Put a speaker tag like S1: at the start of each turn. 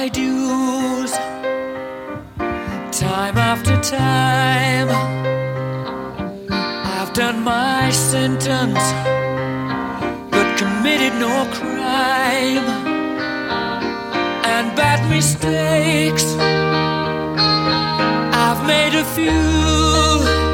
S1: dues. Time after time, I've done my sentence, but committed no crime. And bad mistakes, I've made a few.